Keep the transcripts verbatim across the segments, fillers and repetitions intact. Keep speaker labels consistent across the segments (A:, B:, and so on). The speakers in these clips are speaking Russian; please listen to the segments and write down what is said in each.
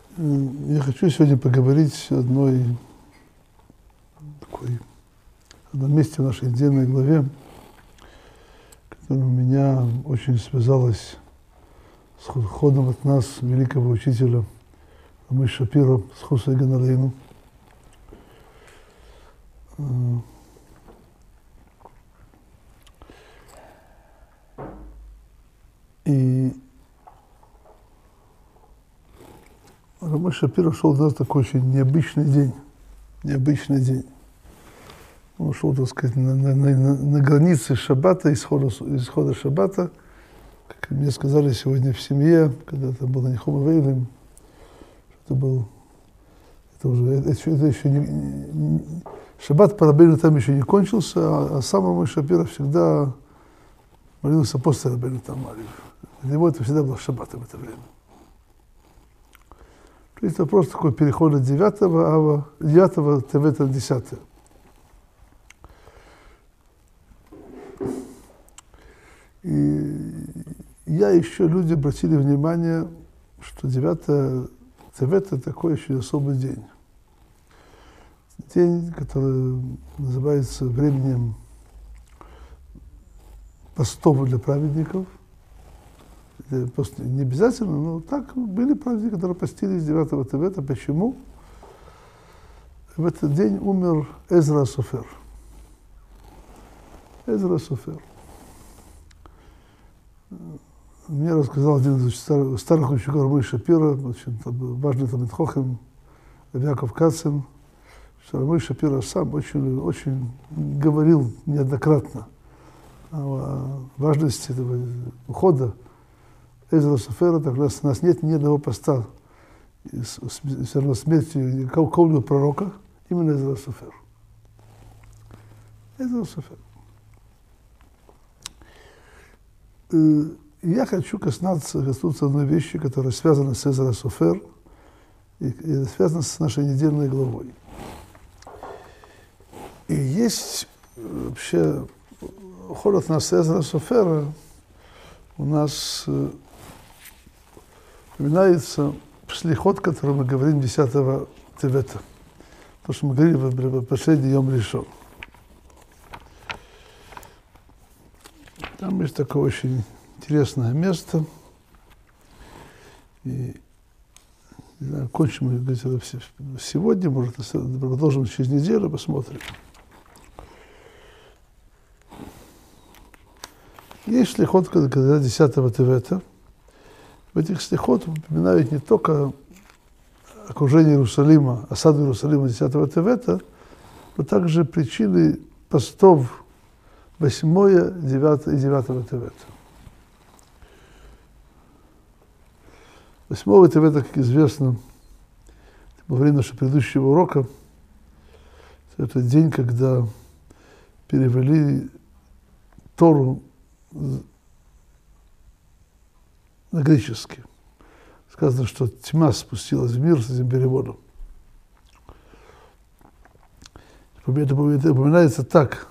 A: Я хочу сегодня поговорить о одной такой, одном месте в нашей недельной главе, которое у меня очень связалось с ходом от нас, великого учителя Рамы Шапира, с Хусой Ганарейну. И Рама Шапира шел в нас такой очень необычный день, необычный день. Он шел, так сказать, на, на, на, на границе шаббата, исхода, исхода шаббата. Как мне сказали сегодня в семье, когда это было Нихома Вейлем, это был, это уже, это, это еще не, не шаббат по Рабейну там еще не кончился, а, а сам Рама Шапира всегда молился после Рабейну там. Для него это всегда был шаббат в это время. То есть это просто такой переход от девятого ава, девятого тевета на десятое. И я еще, люди обратили внимание, что девятое тевета такой очень особый день. День, который называется временем постов для праведников. Просто не обязательно, но так были праздники, которые постились девятого тевета. Почему? В этот день умер Эзра Софер. Эзра Софер. Мне рассказал один из старых, старых учеников Рамы Шапира, очень важный Талмид Хохем, Яков Кацин, что Рамы Шапира сам очень, очень говорил неоднократно о важности этого ухода Эзра Софера. Так у нас, у нас нет ни одного поста все равно смерти какого-либо пророка, именно Эзра Софер. Эзра Софер. Я хочу коснуться, коснуться одной вещи, которая связана с Эзра Софер и, и связана с нашей недельной главой. И есть вообще уход от нас Эзра Софера, у нас упоминается слихот, который мы говорим десятого тевета. То, что мы говорили в последний Йом Ришон. Там есть такое очень интересное место. И не знаю, кончим мы говорить сегодня, может, продолжим через неделю, посмотрим. Есть слихот, когда десятого тевета. В этих слихот упоминают не только окружение Иерусалима, осаду Иерусалима десятого тевета, но также причины постов восьмое, девятое и девятого тевета. Восьмого тевета, как известно, во время нашего предыдущего урока, это день, когда перевели Тору на греческий. Сказано, что тьма спустилась в мир с этим переводом. Это упоминается так,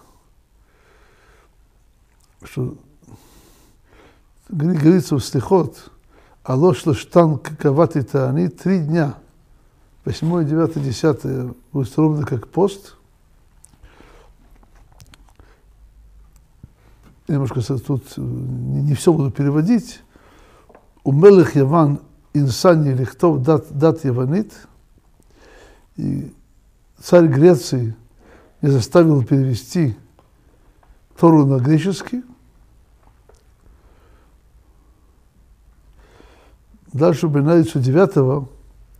A: что говорится в слихот, алло шлоштан кавати таани, три дня, восьмое, девятое, десятое, будет ровно как пост. Я немножко тут не, не все буду переводить. У Мелех Яван инсани лихтов дат, дат яванит. И царь Греции не заставил перевести Тору на греческий. Дальше упоминается девятого.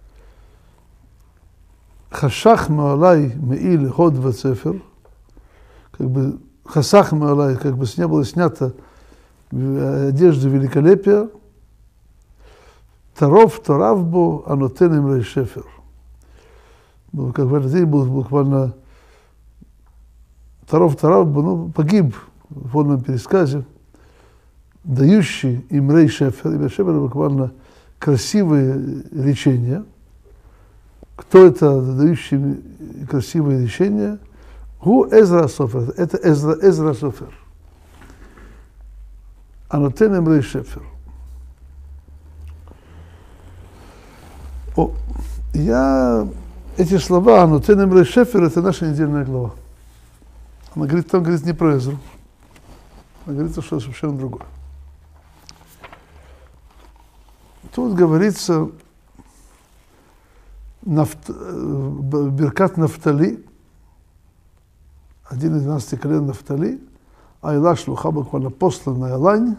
A: Хашах маалай меил ход вацефер. Как бы хасах маалай, как бы не было снято одежды великолепия. Таров таравбо анотенем рейшефер. Как в этот день был буквально Таров таравбо, ну, погиб в полном пересказе, дающий им рей шефер. Имя шефер буквально красивые речения. Кто это дающий красивые речения? Гу Эзра Софер. Это Эзра, Эзра Софер. Анотенем рей шефер. О, Я эти слова, но Нотен Имрей Шефер, это наша недельная глава. Она говорит, там говорит не про Эзру. Она говорит, что совершенно другое. Тут говорится нафт, Беркат Нафтали, один из двенадцати колен Нафтали, Айла шлуха буквально посланная лань,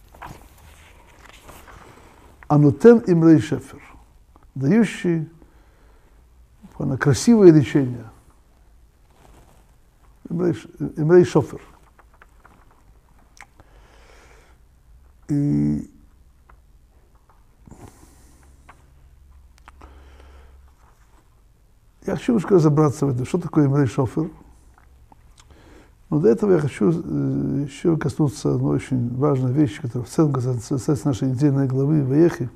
A: а Нотен Имрей Шефер, дающий буквально красивое лечение. Имрей Шофер. И я хочу немножко разобраться в этом, что такое Имрей Шофер. Но до этого я хочу еще коснуться одной очень важной вещи, которая в целом касается нашей недельной главы Ваехи.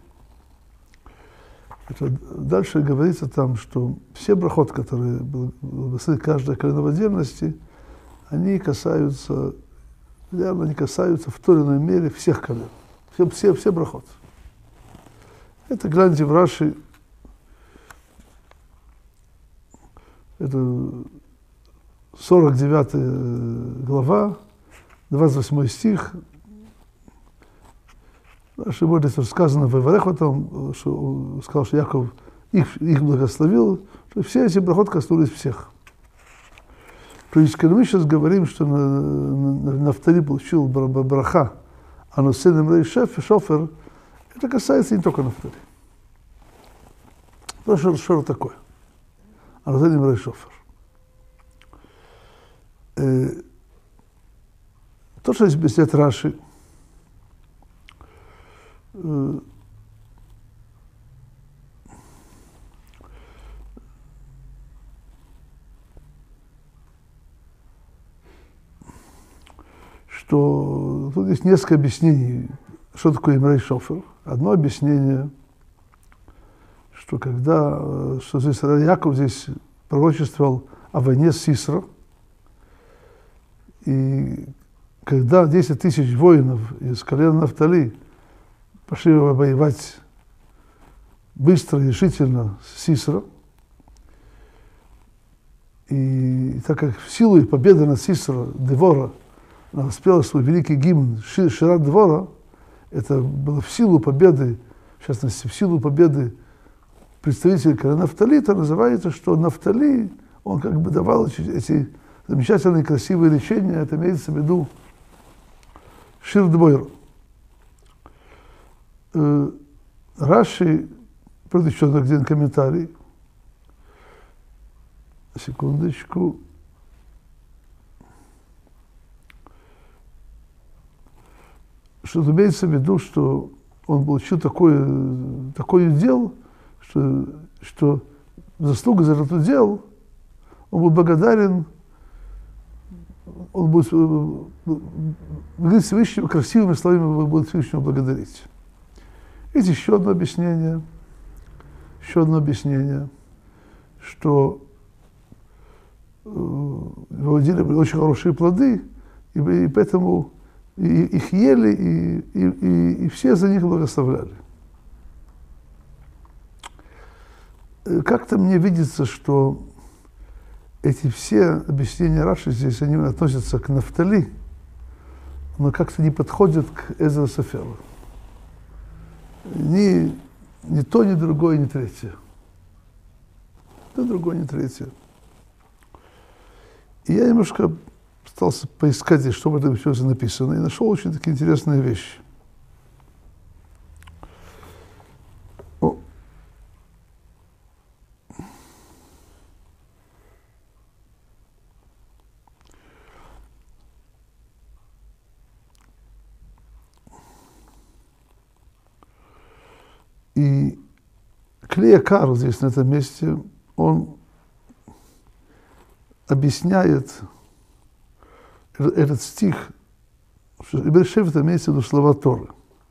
A: Это дальше говорится там, что все брахот, которые благословит каждое колено в отдельности, они касаются, реально они касаются в той или иной мере всех колен. Все, все, все брахот. Это гляньте в Раши. Это сорок девятая глава, двадцать восьмой стих. Раши будет сказано в Ивареху, там, что он сказал, что Яков их, их благословил, что все эти брахот коснулись всех. То есть, когда мы сейчас говорим, что Нафтали получил браха, а Нотен Имрей Шофер, это касается не только Нафтали. Что, что это такое? А Нотен Имрей Шофер. Э, то, что здесь объясняет Раши, э, что тут есть несколько объяснений, что такое Имрей Шофер. Одно объяснение, что когда, что здесь Яков здесь пророчествовал о войне с Сисро, и когда десять тысяч воинов из колена Нафтали пошли воевать быстро и решительно с Сисро, и так как в силу их победы над Сисро Девора она спела свой великий гимн Шират Двора, это было в силу победы, в частности, в силу победы представителей колена Нафтали, то называется, что Нафтали, он как бы давал эти замечательные, красивые лечения, это имеется в виду Шир Двойр. Раши, правда, еще один комментарий, секундочку. Что имеется в виду, что он получил такое, такое дело, что, что заслуга за это дело, он был благодарен, он будет говорить Всевышнему, красивыми словами будет Всевышнему благодарить. Есть еще одно объяснение, еще одно объяснение, что выводили очень хорошие плоды, и, и поэтому и, их ели, и, и, и, и все за них благословляли. Как-то мне видится, что эти все объяснения Раши здесь, они относятся к Нафтали, но как-то не подходят к Эзра Соферу. Ни, ни то, ни другое, ни третье. Ни другое, ни третье. И я немножко пытался поискать, что в этом все написано, и нашел очень такие интересные вещи. О. И Клея Кар здесь, на этом месте, он объясняет этот стих, что Имрей Шофер имеется в виду слова Торы.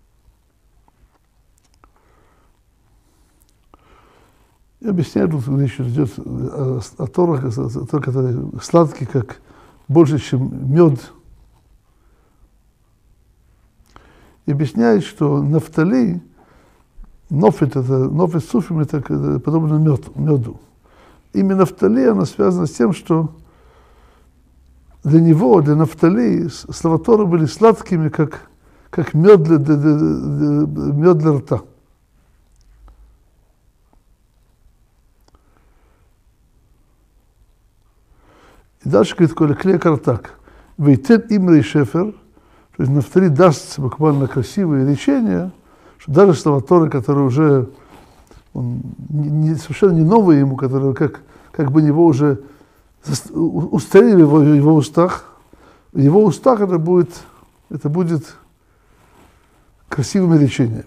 A: И объясняет, что речь идет о, о Торах, о Торах, которые сладкие, как больше, чем мед. И объясняет, что Нафтали Нофит, это, нофит суфим, это подобно мед, меду. Именно Нафтали, она связана с тем, что для него, для Нафтали, слова Торы были сладкими, как, как мед, для, для, для, мед для рта. И дальше говорит, коли клекар так. Вейтен имрей шефер, то есть Нафтали даст буквально красивые речения, что даже слова Торы, которые уже он, не, совершенно не новые ему, которые как, как бы него уже устарели в его, в его устах, в его устах это будет, это будет красивыми речениями.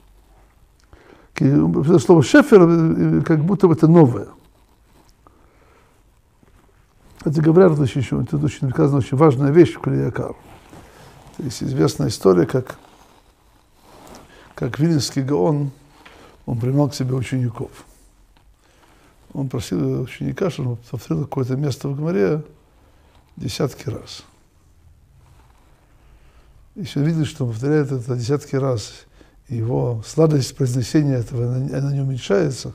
A: Слово шефер как будто бы это новое. Это говорят еще, тут очень сказано очень важная вещь в Кли-Якар. Есть известная история, как, как Вильнюсский Гаон, он принимал к себе учеников. Он просил ученика, чтобы он повторил какое-то место в Гмаре десятки раз. Если он видит, что он повторяет это десятки раз, и его сладость произнесения этого, она, она не уменьшается,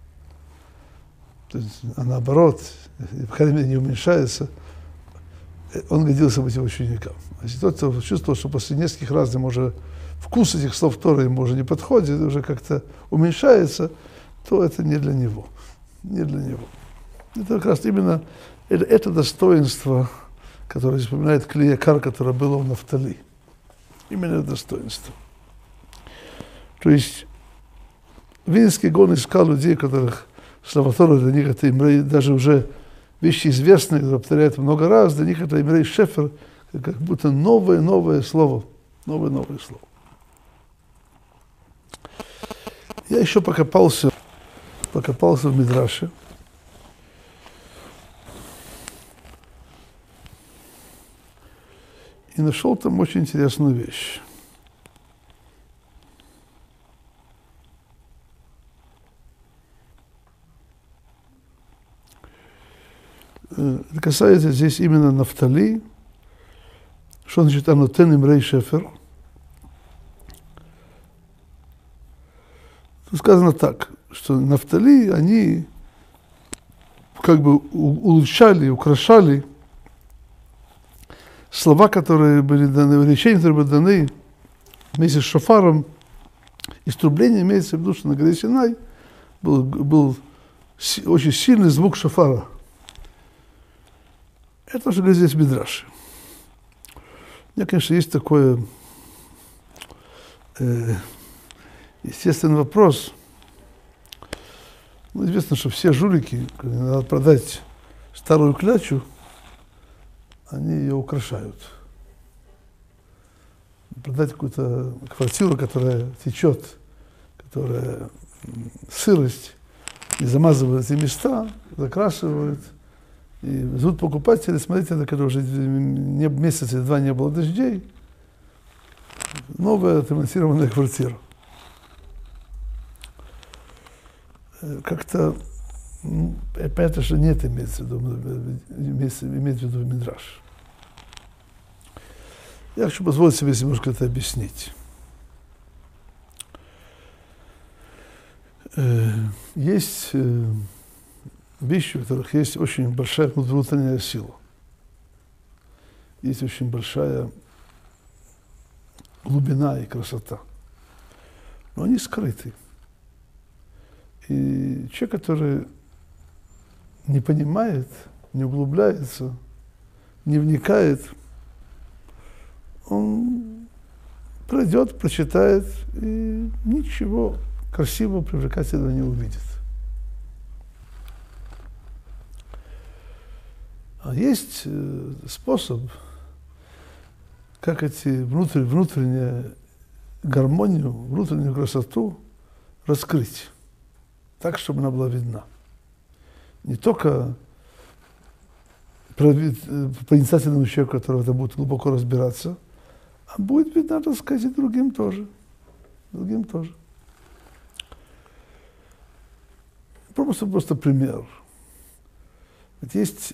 A: то есть, а наоборот, по крайней мере, не уменьшается, он годился быть его учеником. А если тот, кто чувствовал, что после нескольких раз ему уже вкус этих слов Торы ему уже не подходит, уже как-то уменьшается, то это не для него. Не для него. Это как раз именно это, это достоинство, которое вспоминает Кли-Якар, которое было у Нафтали. Именно это достоинство. То есть Вильнюсский Гаон искал людей, которых слова Торы для них это имрей, даже уже вещи известные, которые повторяют много раз, для них это имрей шефер, как будто новое-новое слово. Новое-новое слово. Я еще покопался, покопался в Мидраше. И нашел там очень интересную вещь. Это касается здесь именно Нафтали. Что значит «Анотен имрей шефер»? Тут сказано так, что Нафтали, они как бы улучшали, украшали слова, которые были даны, речения, которые были даны вместе с шофаром. Иструбление имеется в виду, что на горе Синай был, был очень сильный звук шофара. Это что говорит здесь Мидраш. У меня, конечно, есть такой э, естественный вопрос. Ну, известно, что все жулики, когда надо продать старую клячу, они ее украшают. Продать какую-то квартиру, которая течет, которая сырость, и замазывают эти места, закрашивают. И зовут покупатели, смотрите, это когда уже не, месяц или два не было дождей, новая отремонтированная квартира. Как-то, понятно, что нет имеется в виду, имеется, имеется в виду Мидраш. Я хочу позволить себе немножко это объяснить. Есть вещи, у которых есть очень большая внутренняя сила. Есть очень большая глубина и красота. Но они скрыты. И человек, который не понимает, не углубляется, не вникает, он пройдет, прочитает и ничего красивого, привлекательного не увидит. А есть способ, как эти внутрь, внутреннюю гармонию, внутреннюю красоту раскрыть, так, чтобы она была видна. Не только проницательному человеку, который в этом будет глубоко разбираться, а будет видно, так сказать, и другим тоже. Другим тоже. Просто, просто пример. Ведь есть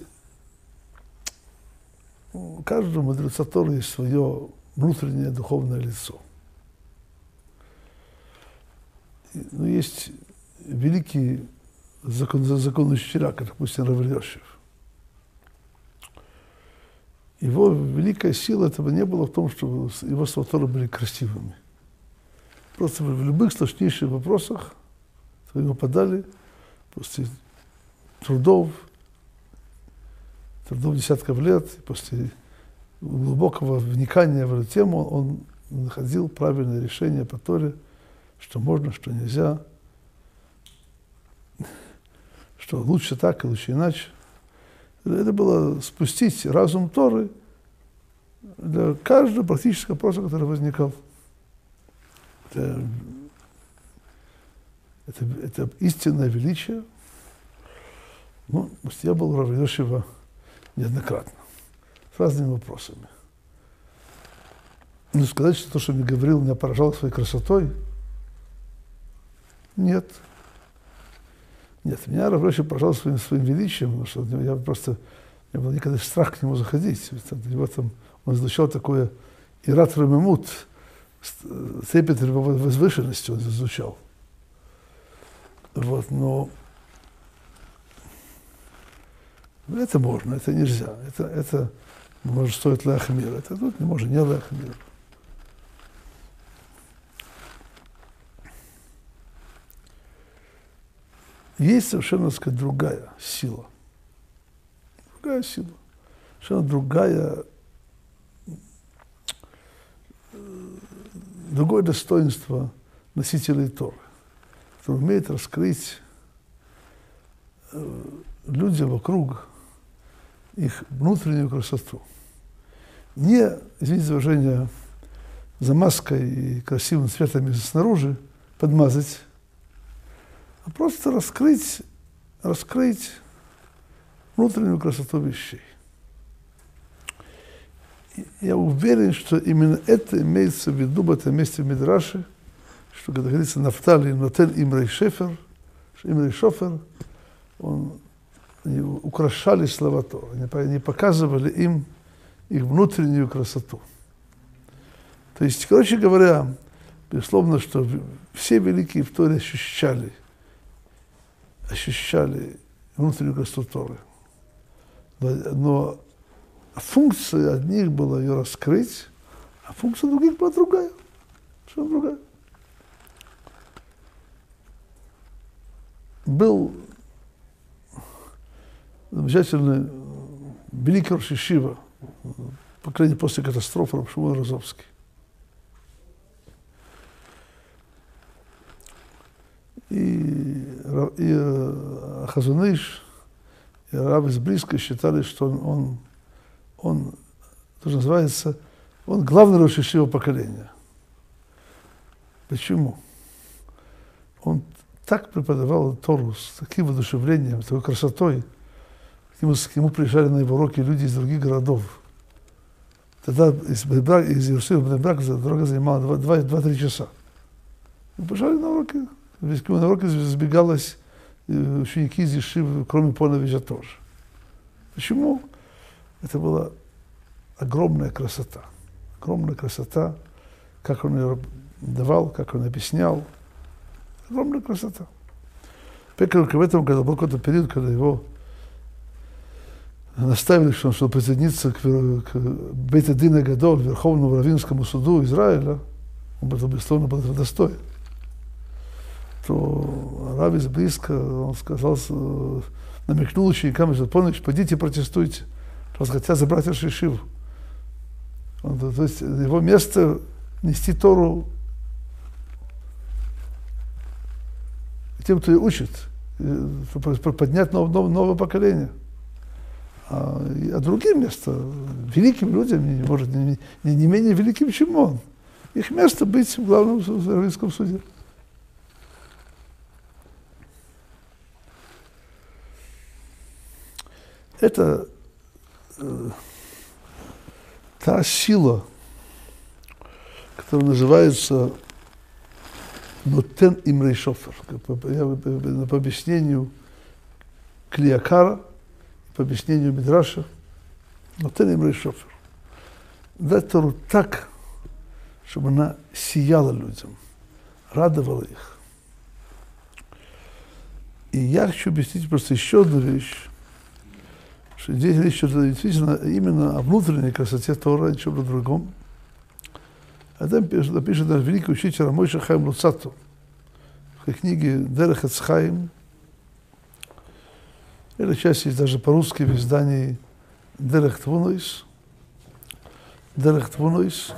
A: у каждого мудреца Торы есть свое внутреннее духовное лицо. ну, есть великие закон, законоучителя, как, допустим, Рав Ильяшев. Его великая сила этого не было в том, что его сваторы были красивыми. Просто в любых сложнейших вопросах его подали после трудов, трудов десятков лет, после глубокого вникания в эту тему, он находил правильное решение по Торе, что можно, что нельзя, что лучше так и лучше иначе. Это было спустить разум Торы для каждого практического вопроса, который возникал. Это, это, это истинное величие. Ну, я был у Рава Ильяшева неоднократно, с разными вопросами. Но сказать, что то, что мне говорил, меня поражало своей красотой, нет. Нет, меня Рав Ильяшев поражал своим, своим величием, потому что я просто, у меня был никогда страх к нему заходить. Его там, он излучал такое ират рамемут, трепет возвышенности он излучал. Вот, но это можно, это нельзя. Это, это может стоить леахмир. Это тут не может, не леахмир. Есть совершенно, так сказать, другая сила. Другая сила. Совершенно другая, другое достоинство носителей Торы, который умеет раскрыть людям вокруг их внутреннюю красоту. Не, извините за выражение, замазкой и красивым цветами снаружи подмазать, а просто раскрыть, раскрыть внутреннюю красоту вещей. И я уверен, что именно это имеется в виду в этом месте в Мидраше, что, когда говорится, Нафтали нотен имрей шефер, имрей шофер, он, они украшали слова Тора, они показывали им их внутреннюю красоту. То есть, короче говоря, безусловно, что все великие в Торе ощущали, ощущали внутреннюю красоту Торы. Но функция одних была ее раскрыть, а функция других была другая. Что другая? Был замечательный великий рош йешива, по крайней мере, после катастрофы, Рав Шмуэль Розовский. И, и Хазон Иш, и Рав из Бриска считали, что он, он, он, то, что называется, он главный рош йешива поколения. Почему? Он так преподавал Тору с таким воодушевлением, с такой красотой. К нему, к нему приезжали на его уроки люди из других городов. Тогда из, из Иерусалима в Бней-Брак дорога занимала два-три часа. И приезжали на уроки. К нему на уроки сбегалось ученики из Ешивы, кроме Поновича тоже. Почему? Это была огромная красота. Огромная красота, как он ее давал, как он объяснял. Огромная красота. Только в этом году был какой-то период, когда его наставили, что он, чтобы присоединиться к, к Бейт-Дин Гадоль, Верховному Раввинскому суду Израиля, он был, безусловно, был этого достоин, то Рав из Бриска, он сказал, намекнул ученикам, что Понович, пойдите протестуйте, что хотят забрать рош йешиву. То есть его место нести Тору тем, кто ее учит, поднять новое, новое, новое поколение. А, а другим место, великим людям, не, может, не, не, не менее великим, чем он. Их место быть в главном раввинском суде. Это э, та сила, которая называется нотен имрей шофер, по, по, по объяснению Клиакара, по объяснению Мидраша, нотен имрей шофер. Дать Тору так, чтобы она сияла людям, радовала их. И я хочу объяснить просто еще одну вещь, что здесь речь идет действительно именно о внутренней красоте Тора, о чем-то другом. А там напишет наш великий учитель Мойше Хаим Луцату в книге Дерех эц Хаим. Эта часть есть даже по-русски в издании Дерех Твунойс. Дерех Твунойс.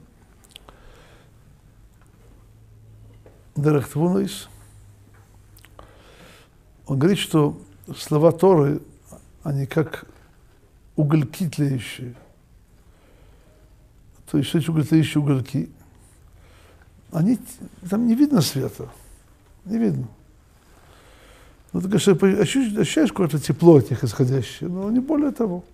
A: Дерех Твунойс. Он говорит, что слова Торы, они как угольки тлеющие. То есть эти тлеющие угольки, они, там не видно света, не видно. Ну, ты, конечно, ощущаешь какое-то тепло от них исходящее, но не более того.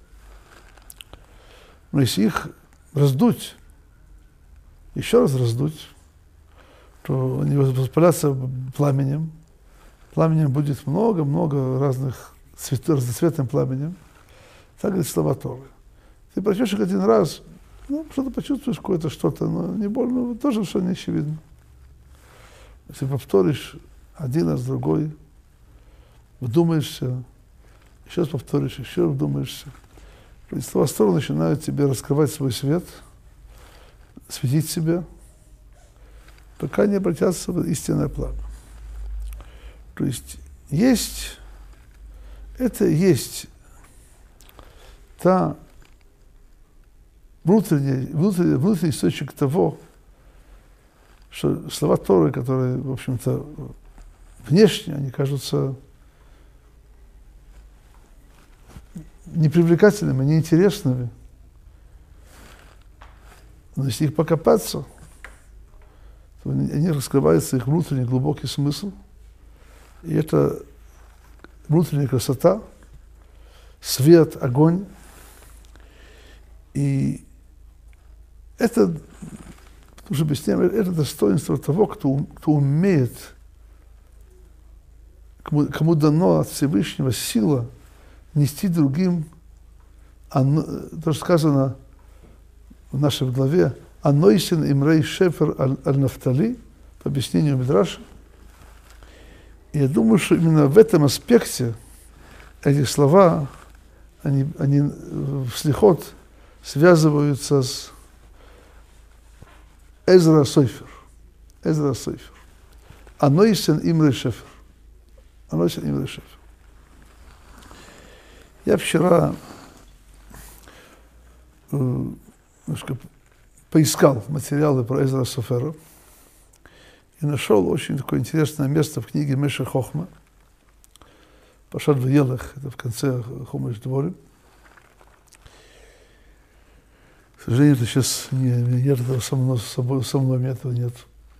A: Но если их раздуть, еще раз раздуть, то они воспалятся пламенем. Пламенем будет много-много разных цветов, разноцветным пламенем. Так говорит слова Торы. Ты прочтешь их один раз, ну, что-то почувствуешь, какое-то что-то, но не больно, тоже что не очевидно. Если повторишь один раз, другой, вдумаешься, еще раз повторишь, еще раз вдумаешься. И слова Торы начинают тебе раскрывать свой свет, светить себя, пока не обратятся в истинное пламя. То есть есть, это есть та внутренний, внутренний, внутренний источник того, что слова Торы, которые, в общем-то, внешне, они кажутся непривлекательными, неинтересными. Но если их покопаться, то они раскрываются, их внутренний глубокий смысл. И это внутренняя красота, свет, огонь. И это, уже объясняем, это достоинство того, кто, кто умеет, кому, кому дано от Всевышнего сила нести другим, оно, то, что сказано в нашей главе, «Анойсен имрей шефер аль-нафтали», по объяснению Мидраша. И я думаю, что именно в этом аспекте эти слова, они, они в слихот связываются с Эзра Сойфер. Эзра Сойфер. Анойсен имрей шефер. Анойсен имрей шефер. Я вчера э, немножко поискал материалы про Эзра Софера и нашел очень такое интересное место в книге Меша Хохма, Пашат Ваелах, это в конце Хумаш Дворим. К сожалению, это сейчас не, нет этого со мной, с собой, со мной этого нет.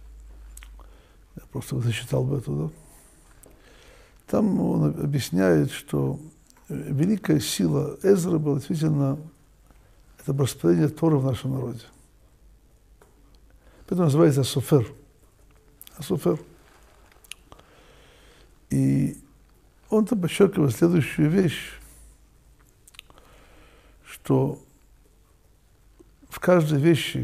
A: Я просто зачитал бы это, да? Там он объясняет, что великая сила Эзры была действительно это распространение Торы в нашем народе. Поэтому называется Софер. Софер. И он там подчеркивает следующую вещь, что в каждой вещи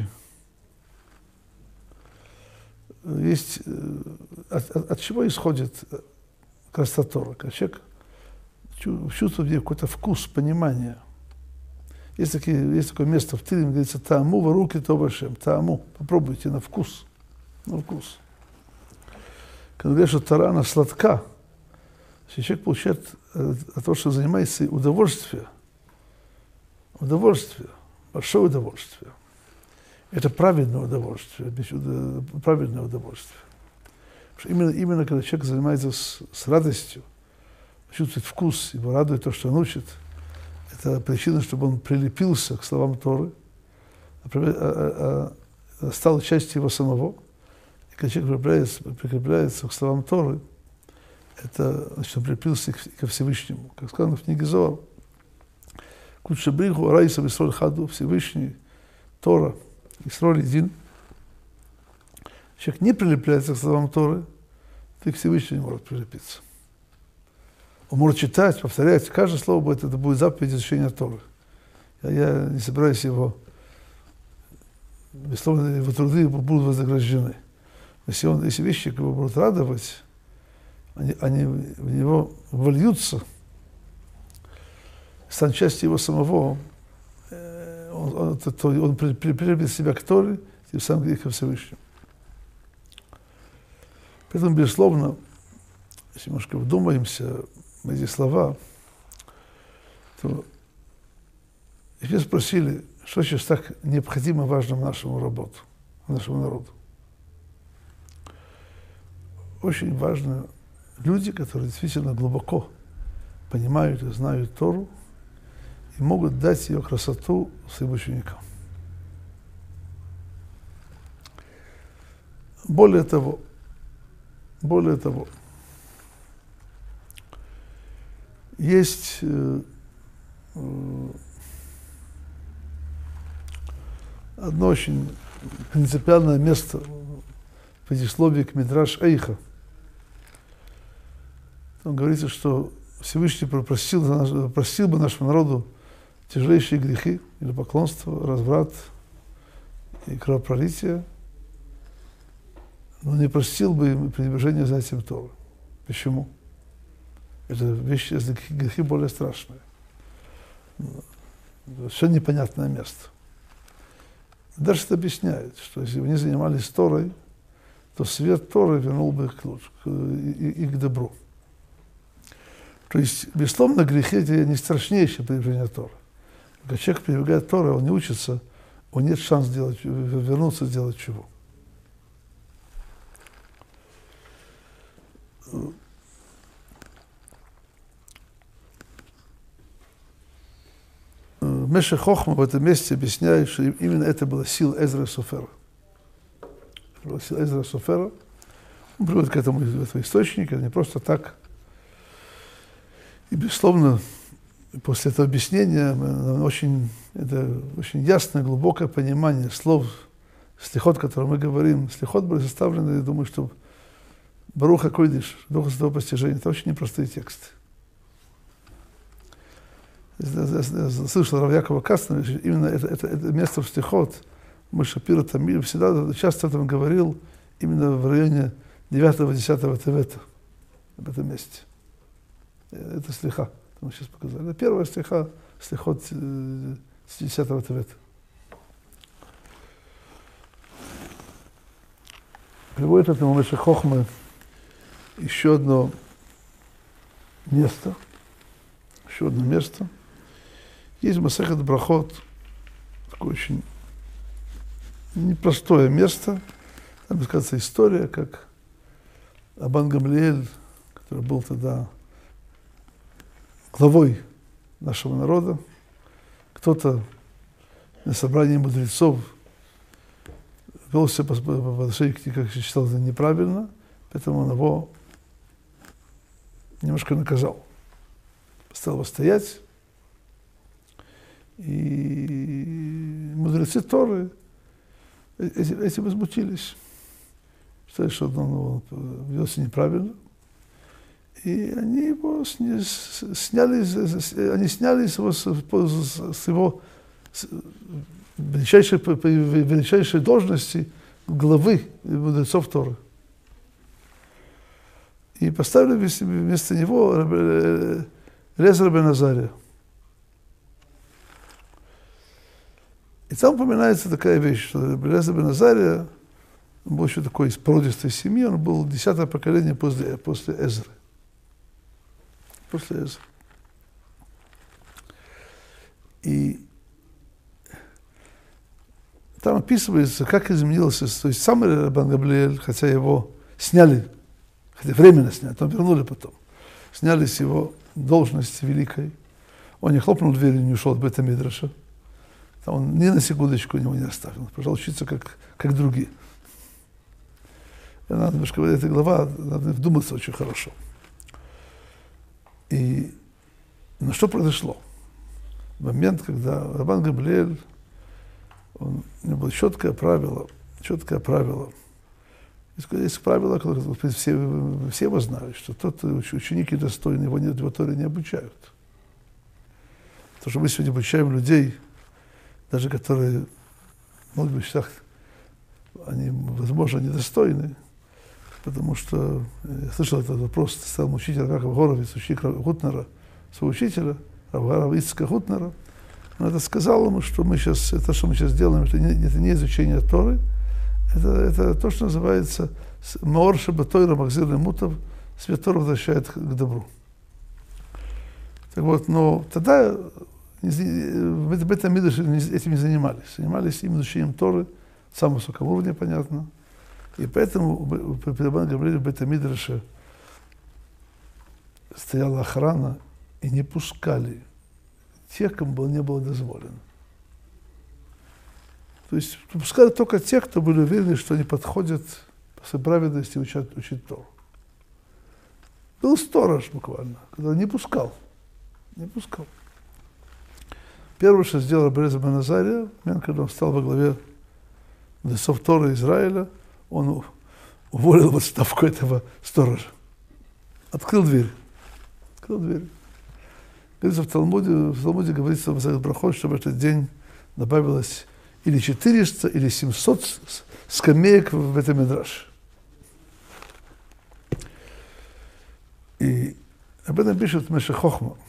A: есть, от, от, от чего исходит красота Торы. Когда человек чувствует в ней какой-то вкус, понимание. Есть, такие, есть такое место в Тилим, говорится, тааму во руки тобашем, тааму, попробуйте на вкус, на вкус. Когда говорят, что Тора, она сладка, если человек получает от того, что занимается, удовольствие, удовольствие, большое удовольствие, это праведное удовольствие, праведное удовольствие. Потому что именно, именно когда человек занимается с, с радостью, чувствует вкус, его радует то, что он учит, это причина, чтобы он прилепился к словам Торы, а, а, а, стал частью его самого. И когда человек прикрепляется, прикрепляется к словам Торы, это, значит, он прилепился ко Всевышнему. Как сказано в книге Зоар, «Кудше бриху арайса висроль хаду», Всевышний, Тора, Исроль един. Человек не прилепляется к словам Торы, то и к Всевышнему не может прилепиться. Он может читать, повторять, каждое слово будет, это будет заповедь изучения Торы. Я, я не собираюсь его, безусловно, его труды будут вознаграждены. Если, он, если вещи его будут радовать, они, они в него вольются, станут частью его самого, он, он, он, он прилепит себя к Торе, тем самым грех ко Всевышнему. Поэтому, безусловно, если немножко вдумаемся в эти слова, то если спросили, что сейчас так необходимо важно нашему работу, нашему народу. Очень важно люди, которые действительно глубоко понимают и знают Тору и могут дать ее красоту своим ученикам. Более того, более того, есть э, э, одно очень принципиальное место в предисловии к Мидраш Эйха. Там говорится, что Всевышний простил, простил бы нашему народу тяжелейшие грехи, или поклонство, разврат и кровопролитие, но не простил бы им пренебрежение занятием Торы. Почему? Это вещи, это грехи более страшные. Совершенно непонятное место. Дальше это объясняет, что если бы они занимались Торой, то свет Торы вернул бы их к, лучше, и, и, и к добру. То есть, безусловно, грехи это не страшнее, чем пренебрежение Торы. Когда человек пренебрегает Торой, он не учится, он нет шанса сделать, вернуться сделать чего. Мешех Хохма в этом месте объясняет, что именно это была сила Эзры Софера. Это была сила Эзры Софера. Он приводит к этому этого источника, не просто так. И, безусловно, после этого объяснения очень, это очень ясное, глубокое понимание слов, слихот, о котором мы говорим. Слихот были составлены, я думаю, что Барух ха-Койдиш, Духа Святого Постижения, это очень непростые тексты. Я слышал Рав Якова Кастнера, именно это, это, это место в стихот, мы Шапира Тамир всегда часто об этом говорил, именно в районе девятого-десятого Тевета, об этом месте. Это слиха, мы сейчас показали. Это первая слиха, слихот с десятого Тевета. Приводит этому Мешех Хохма еще одно место, еще одно место. Есть Масехет Брахот, такое очень непростое место. Там рассказывается история, как Рабан Гамлиэль, который был тогда главой нашего народа, кто-то на собрании мудрецов вел себя по отношению к ним, как считал, это неправильно, поэтому он его немножко наказал. Стал его стоять. И мудрецы Торы этим, этим возмутились. Считали, что он, он вел себя неправильно. И они его сня, сняли, они сняли с его, с его с величайшей, величайшей должности главы мудрецов Торы. И поставили вместо него Элиэзера бен Азария. И там упоминается такая вещь, что Элиэзер бен Азария, он был еще такой из породистой семьи, он был десятое поколение после, после Эзры. После Эзры. И там описывается, как изменился, то есть сам Рабан Гамлиэль, хотя его сняли, хотя временно сняли, потом вернули потом, сняли с его должности великой. Он не хлопнул дверью, не ушел от Бейт ха-Мидраша. Он ни на секундочку него не оставил. Он пожалуй, учиться как, как другие. И надо немножко, эта глава, надо вдуматься очень хорошо. И но что произошло? В момент, когда Рабан Гамлиэль, он, у него было четкое правило, четкое правило. Есть правило, которое все, все его знают, что тот ученик недостойный, его не, в Торе не обучают. Потому что мы сегодня обучаем людей, даже которые, может быть, они, возможно, недостойны. потому что я слышал этот вопрос, стал учитель Ракова Горовиц, ученик Гутнера, своего учителя, Рава Ицхака Гутнера. Он это сказал ему, что мы сейчас, это, что мы сейчас делаем, это не, это не изучение Торы, это, это то, что называется Маор Шабатойра Махзир Мутов, свет Торы возвращает к добру. Так вот, но тогда в этом Мидраше этим не занимались. Занимались именно изучением Торы, самого высокого уровня, понятно. И поэтому преподаватели говорили, в этом Мидраше стояла охрана, и не пускали тех, кому было, не было дозволено. То есть пускали только тех, кто были уверены, что они подходят по своей праведности учить, учить Тору. Был сторож буквально, который не пускал. Не пускал. Первое, что сделал Рабелезер бен Азария, когда он встал во главе Десов Торы Израиля, он уволил в отставку этого сторожа. Открыл дверь. Открыл дверь. Говорится, в Талмуде, в Талмуде говорится в Масехет Брахот, что в этот день добавилось или четыреста, или семьсот скамеек в этом мидраше. И об этом пишет Меше Хохма,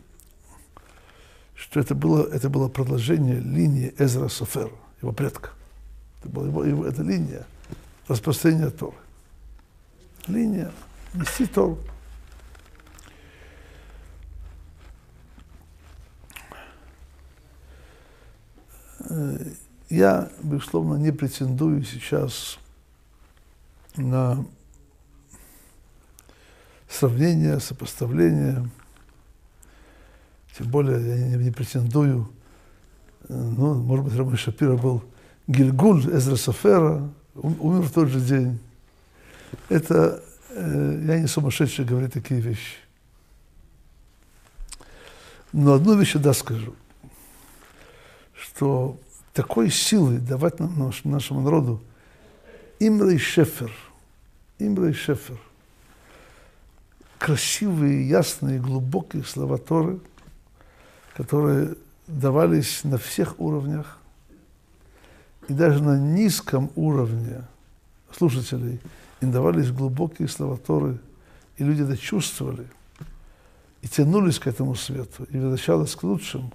A: что это было, это было продолжение линии Эзра Софера, его предка. Это была его, его, эта линия распространения Торы. Линия нести Тору. Я, безусловно, не претендую сейчас на сравнение, сопоставление. Тем более я не, не претендую, ну, может быть, Рамой Шапира был Гильгуль Эзра Софера, умер в тот же день. Это, э, я не сумасшедший говорить такие вещи. Но одну вещь я да скажу, что такой силы давать нам, наш, нашему народу имра и шефер, имра и шефер, красивые, ясные, глубокие слова Торы, которые давались на всех уровнях, и даже на низком уровне слушателей им давались глубокие слова Торы, и люди это чувствовали, и тянулись к этому свету, и возвращалось к лучшему,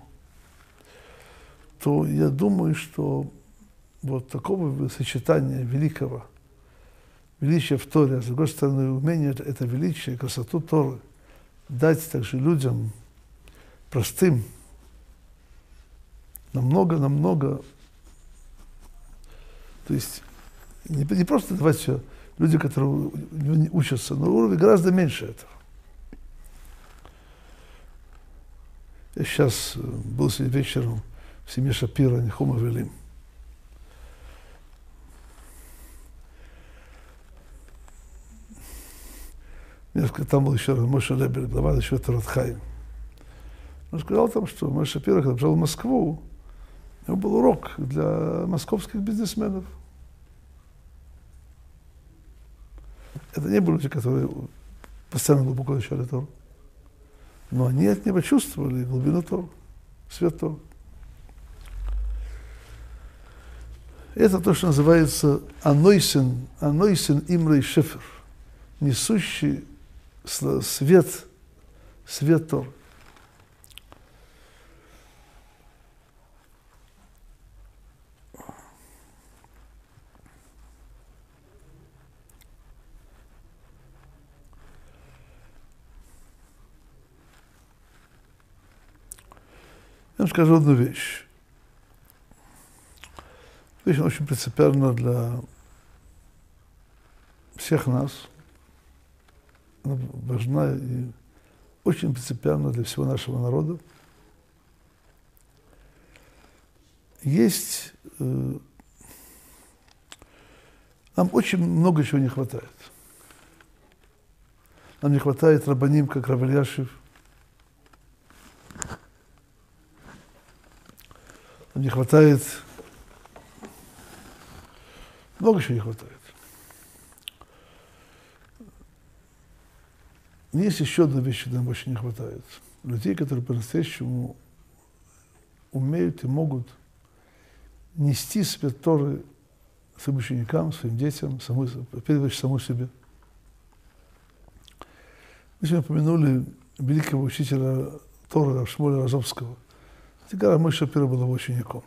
A: то я думаю, что вот такого сочетания великого, величия в Торе, а с другой стороны, умение это, это величие, красоту Торы дать также людям простым, намного-намного, то есть не, не просто давать все люди, которые учатся, но уровень гораздо меньше этого. Я сейчас был сегодня вечером в семье Шапира, Нихума Велим. Там был еще Моше Лебель, глава еще Торат Хаим. Он сказал там, что Моше Шапира, когда пришел в Москву, у него был урок для московских бизнесменов. Это не были люди, которые постоянно глубоко изучали Тору. Но они от него чувствовали глубину Торы, свет Торы. Это то, что называется анойсен, анойсен имрей шефер, несущий свет, свет Торы. Я вам скажу одну вещь. Вещь очень принципиальна для всех нас. Она важна и очень принципиальна для всего нашего народа. Есть... Э, нам очень много чего не хватает. Нам не хватает рабаним, как Рав Ильяшев. Нам не хватает... Много чего не хватает. Есть еще одна вещь, которой нам очень не хватает. Людей, которые по-настоящему умеют и могут нести свет Торы своим ученикам, своим детям, саму, саму себе. Мы сегодня упомянули великого учителя Торы Шмуэля Розовского. Теперь Мой Шапира был его учеником.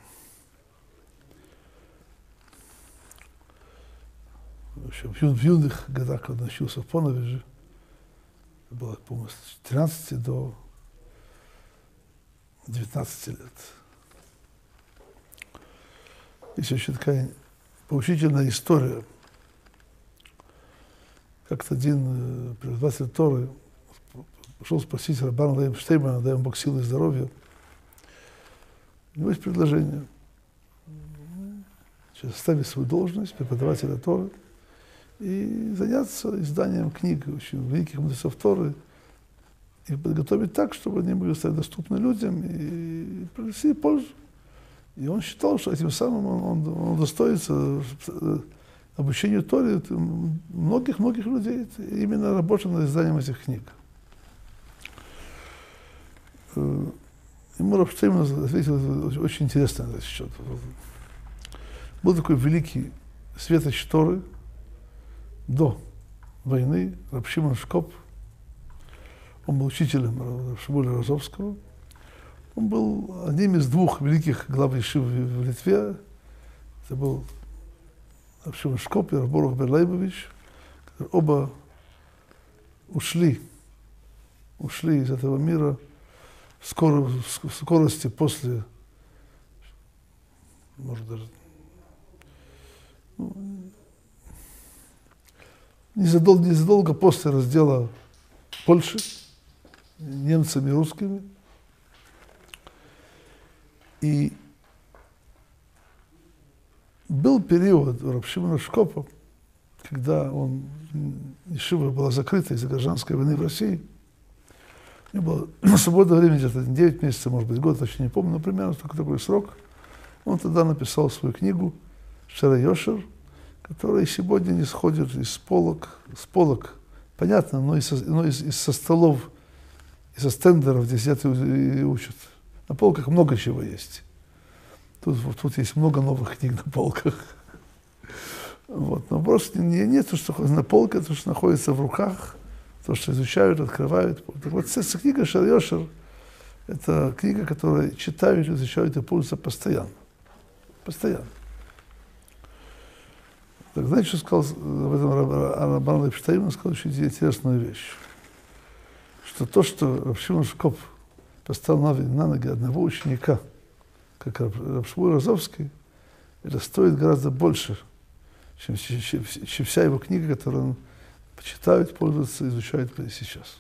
A: В юных годах, когда он учился в Поновеже, было, по-моему, с тринадцати до девятнадцати лет. Есть очень такая поучительная история. Как-то один преподаватель Торы пошел спросить Раббана Леви Штеймана, дай ему Бог силы и здоровья. У него есть предложение оставить свою должность преподавателя Торы и заняться изданием книг очень великих мудрецов Торы и подготовить так, чтобы они были стать доступны людям и принести пользу. И он считал, что этим самым он, он, он удостоится обучению Торе многих-многих людей, именно работая над изданием этих книг. Ему Рав Штейман ответил очень интересно на этот счет. Был такой великий светоч Торы до войны, Рав Шимон Шкоп. Он был учителем Рав Шмуэля Розовского. Он был одним из двух великих глав ешив в Литве. Это был Рав Шимон Шкоп и Рав Борух бер Лейбович, которые оба ушли, ушли из этого мира в скорости после, может даже, ну, незадолго, незадолго после раздела Польши немцами и русскими. И был период у Рав Шимона Шкопа, когда он, ешива была закрыта из-за гражданской войны в России. У него было свободное время, где-то девять месяцев, может быть, год, точно не помню, но примерно такой, такой срок. Он тогда написал свою книгу «Шера Йошер», которая сегодня не сходит из полок, с полок, понятно, но и со, но из, из, со столов, и со стендеров, где сидят и, и учат. На полках много чего есть. Тут, тут есть много новых книг на полках. Вот. Но просто не, не то, что на полке, то, что находится в руках, то, что изучают, открывают. Так вот, эта книга «Шер Йошер» — это книга, которую читают, изучают и пользуются постоянно. Постоянно. Так, знаете, что сказал об этом Раббан Леви Штейман? Он сказал очень интересную вещь. Что то, что Рав Шимон Шкоп поставил на ноги одного ученика, как Рав Шмуэль Розовский, это стоит гораздо больше, чем, чем, чем вся его книга, которую он почитают, пользуются, изучают сейчас.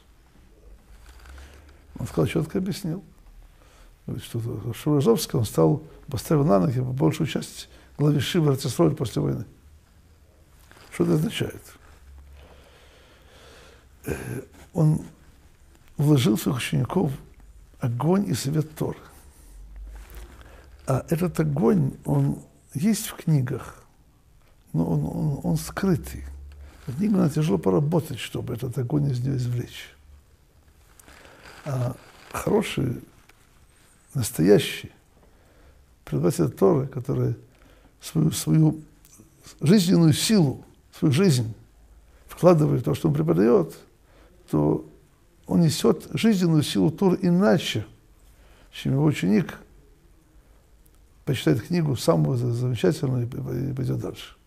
A: Он сказал, четко объяснил. Говорит, что Рав Шмуэль Розовский, он стал, поставил на ноги большую часть главы ешивы Эрец-Исроэль после войны. Что это означает? Он вложил в своих учеников огонь и свет Торы. А этот огонь, он есть в книгах, но он, он, он скрытый. В книгу надо тяжело поработать, чтобы этот огонь из нее извлечь. А хороший, настоящий преподаватель Торы, который свою, свою жизненную силу, свою жизнь вкладывает в то, что он преподает, то он несет жизненную силу Торы иначе, чем его ученик почитает книгу самую замечательную и пойдет дальше.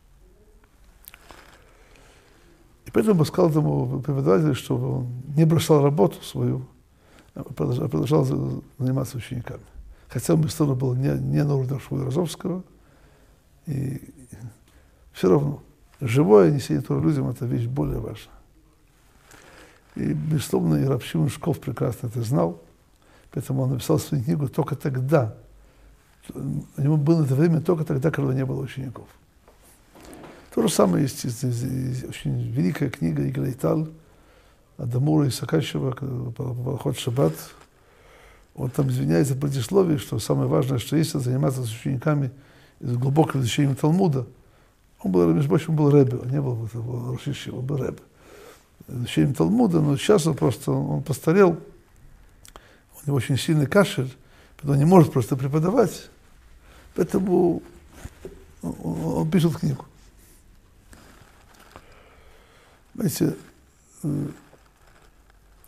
A: И поэтому я сказал этому преподавателю, чтобы он не бросал работу свою, а продолжал, продолжал заниматься учениками. Хотя он, безусловно, был не, не на уровне Шмуэля Розовского, и все равно живое несение Торы людям – это вещь более важная. И, безусловно, и Рав Шимон Шкоп прекрасно это знал, поэтому он написал свою книгу только тогда. У него было это время только тогда, когда не было учеников. То же самое есть, есть, есть очень великая книга Игоря Италь, Адамура и Сакачева, Пароход Шаббат. Он там извиняется в предисловии, что самое важное, что есть, это заниматься с учениками из глубокого изучения Талмуда. Он был, между прочим, был рэбе, он не был, был рош ешива, он был рэбе. Изучением Талмуда, но сейчас он просто, он постарел, у него очень сильный кашель, поэтому он не может просто преподавать, поэтому он, он пишет книгу. Знаете,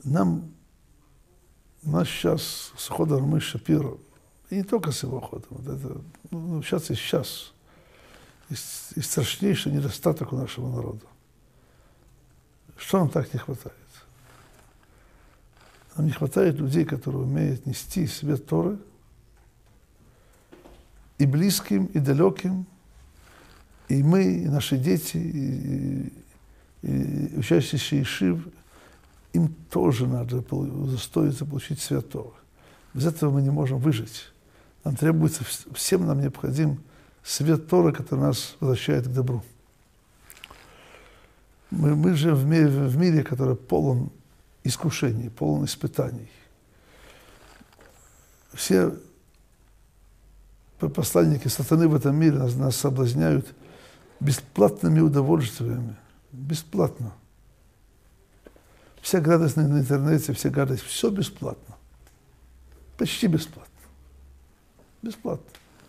A: нам, у нас сейчас с уходом Рамы Шапира, и не только с его уходом, вот это, ну, сейчас и сейчас, и, и страшнейший недостаток у нашего народа. Что нам так не хватает? Нам не хватает людей, которые умеют нести свет Торы и близким, и далеким, и мы, и наши дети, и, и, и учащиеся Ешив, им тоже надо удостоиться получить свет Торы. Без этого мы не можем выжить. Нам требуется, всем нам необходим свет Торы, который нас возвращает к добру. Мы, мы живем в мире, в мире, который полон искушений, полон испытаний. Все посланники сатаны в этом мире нас, нас соблазняют бесплатными удовольствиями. Бесплатно. Вся гадость на интернете, вся гадость, все бесплатно. Почти бесплатно. Бесплатно.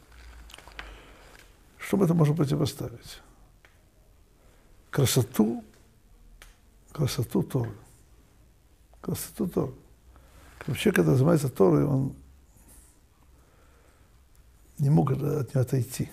A: Что мы это можем противоставить? Красоту, красоту Торы. Красоту Торы. Вообще, когда занимается Торой, он не мог от нее отойти.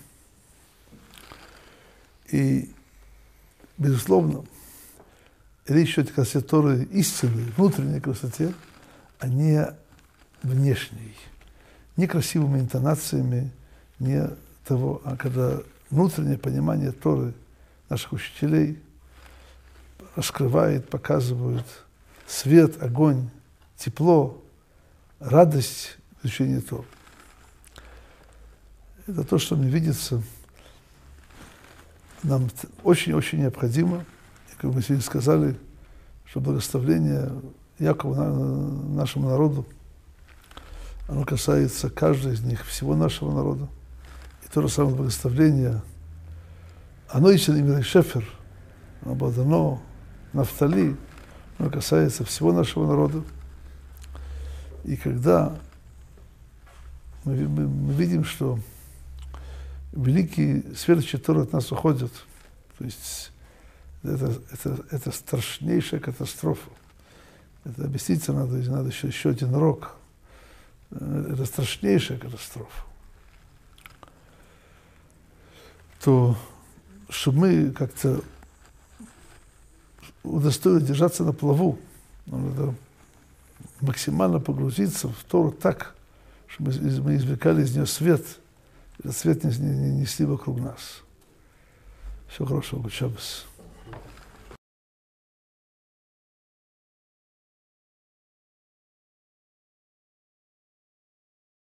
A: И, безусловно, речь идет о красоте Торы истинной, внутренней красоте, а не внешней. Не красивыми интонациями, не того, а когда внутреннее понимание Торы наших учителей раскрывает, показывает свет, огонь, тепло, радость изучения Торы. Это то, что мне видится, нам очень-очень необходимо. И, как мы сегодня сказали, что благословение Якова нашему народу, оно касается каждого из них, всего нашего народа. И то же самое благословение, оно истинно именно Шефер, оно было дано Нафтали, оно касается всего нашего народа. И когда мы, мы, мы видим, что великие светочи Торы от нас уходят, то есть это, это, это страшнейшая катастрофа. Это объясниться надо, надо еще, еще один урок. Это страшнейшая катастрофа. То, чтобы мы как-то удостоились держаться на плаву, нам надо максимально погрузиться в Тору так, чтобы мы извлекали из нее свет, этот свет не, не, не несли вокруг нас. Всего хорошего, Гудшабас.